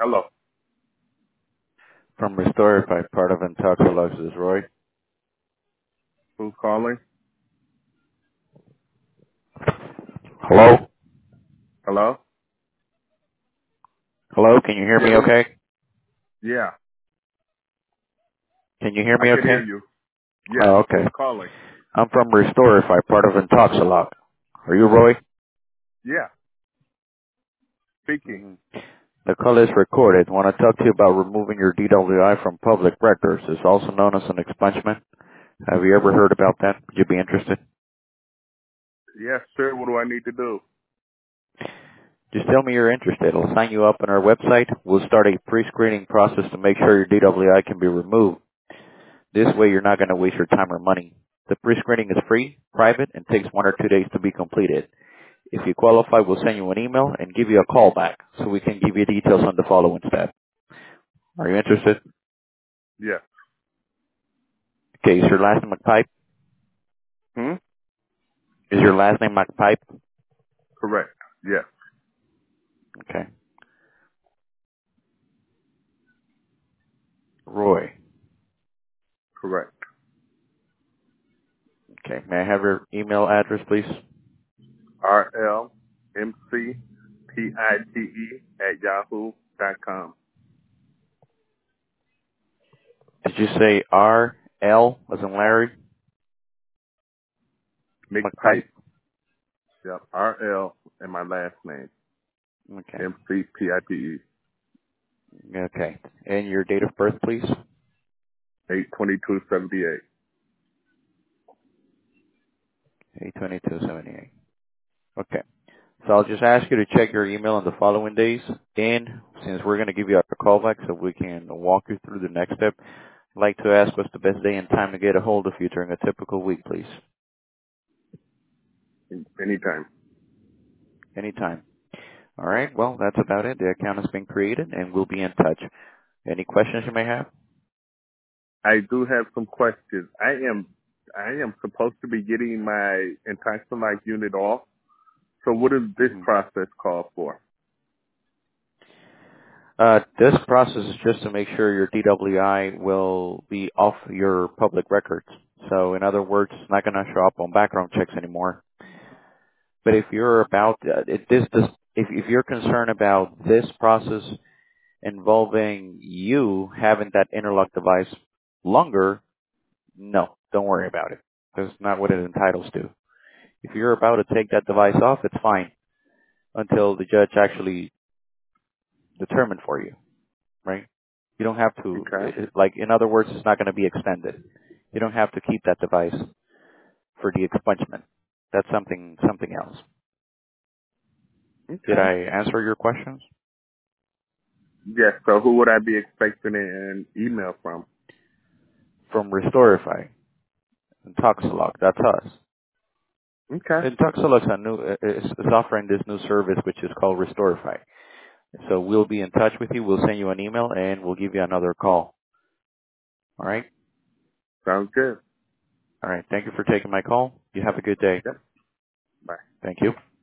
Hello. From Restorify, part of Intoxilux, is Roy. Who's calling? Hello? Hello? Hello, can you hear Yes. me okay? Yeah. Can you hear I me can hear okay? you. Yes. Oh, Who's okay. calling? I'm from Restorify, part of Intoxilux. Are you Roy? Yeah. Speaking. hmm The call is recorded. Want to talk to you about removing your DWI from public records. It's also known as an expungement. Have you ever heard about that? Would you be interested? Yes, sir. What do I need to do? Just tell me you're interested. I'll sign you up on our website. We'll start a pre-screening process to make sure your DWI can be removed. This way you're not going to waste your time or money. The pre-screening is free, private, and takes 1 or 2 days to be completed. If you qualify, we'll send you an email and give you a call back so we can give you details on the following step. Are you interested? Yes. Okay, is your last name McPipe? Hmm? Is your last name McPipe? Correct. Yes. Okay. Roy. Correct. Okay, may I have your email address, please? RLMCPITE@yahoo.com. Did you say R-L as in Larry? McPipe? McPipe. Yep. RL and my last name. Okay. MCPITE. Okay. And your date of birth, please? 82278. 82278. Okay. So I'll just ask you to check your email in the following days. And since we're going to give you a call back so we can walk you through the next step, I'd like to ask what's the best day and time to get a hold of you during a typical week, please. Anytime. Anytime. All right. Well, that's about it. The account has been created, and we'll be in touch. Any questions you may have? I do have some questions. I am supposed to be getting my Intoxilite unit off. So what does this hmm process call for? This process is just to make sure your DWI will be off your public records. So, in other words, it's not going to show up on background checks anymore. But if you're about if you're concerned about this process involving you having that interlock device longer, no, don't worry about it. That's not what it entitles to. If you're about to take that device off, it's fine until the judge actually determined for you, right? You don't have to, Okay. like, in other words, it's not going to be extended. You don't have to keep that device for the expungement. That's something else. Did Okay. I answer your questions? Yes. So who would I be expecting an email from? From Restorify and Toxilog, that's us. Okay. And Toxilog is offering this new service which is called Restorify. So we'll be in touch with you. We'll send you an email and we'll give you another call. All right? Sounds good. All right. Thank you for taking my call. You have a good day. Yep. Bye. Thank you.